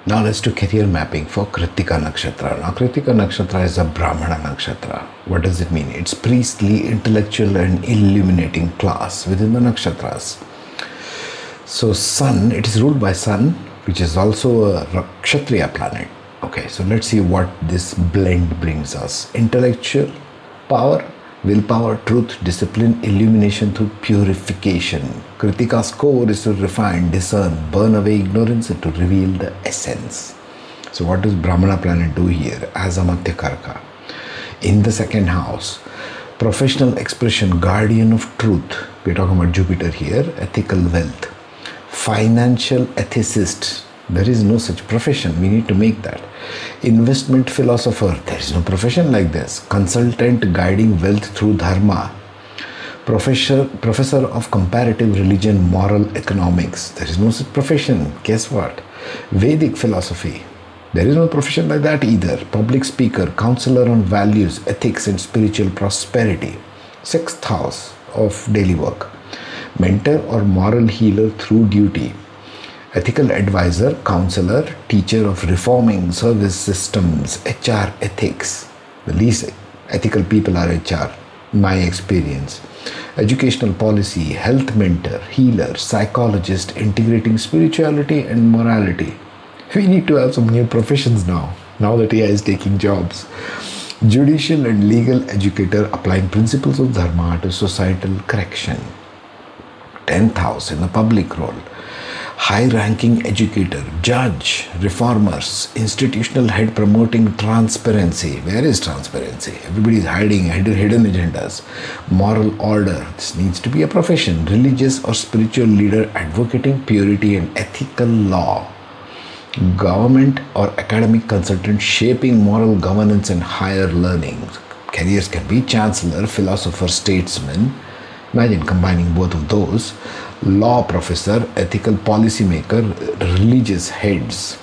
Now let's do career mapping for Kritika Nakshatra. Now Kritika Nakshatra is a Brahmana Nakshatra. What does it mean? It's priestly, intellectual and illuminating class within the nakshatras. So Sun, it is ruled by Sun, which is also a Kshatriya planet. Okay, so let's see what this blend brings us. Intellectual power, willpower, truth, discipline, illumination through purification. Kritika's core is to refine, discern, burn away ignorance and to reveal the essence. So what does Brahmana planet do here as a Madhyakaraka? In the second house, professional expression, guardian of truth. We're talking about Jupiter here, ethical wealth. Financial ethicist. There is no such profession. We need to make that. Investment philosopher. There is no profession like this. Consultant guiding wealth through dharma. Professor of comparative religion, moral economics. There is no such profession. Guess what? Vedic philosophy. There is no profession like that either. Public speaker, counselor on values, ethics and spiritual prosperity. Sixth house of daily work. Mentor or moral healer through duty. Ethical advisor, counselor, teacher of reforming service systems, HR ethics. The least ethical people are HR, my experience. Educational policy, health mentor, healer, psychologist, integrating spirituality and morality. We need to have some new professions now that AI is taking jobs. Judicial and legal educator applying principles of dharma to societal correction. 10th house in the public role. High-ranking educator, judge, reformers, institutional head promoting transparency. Where is transparency? Everybody is hiding hidden agendas. Moral order. This needs to be a profession. Religious or spiritual leader advocating purity and ethical law. Government or academic consultant shaping moral governance and higher learning. Careers can be chancellor, philosopher, statesman. Imagine combining both of those. Law professor, ethical policymaker, religious heads.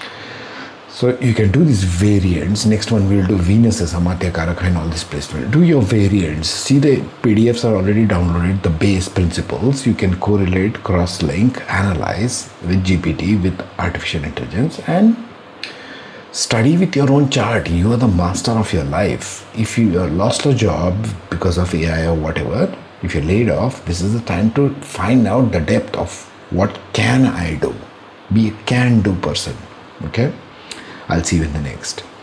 So you can do these variants. Next one we'll do Venus as a Madhyakaraka and all this placement. Do your variants. See, the PDFs are already downloaded, the base principles. You can correlate, cross-link, analyze with GPT, with artificial intelligence and study with your own chart. You are the master of your life. If you lost a job because of AI or whatever, if you're laid off, this is the time to find out the depth of what can I do. Be a can-do person. Okay? I'll see you in the next.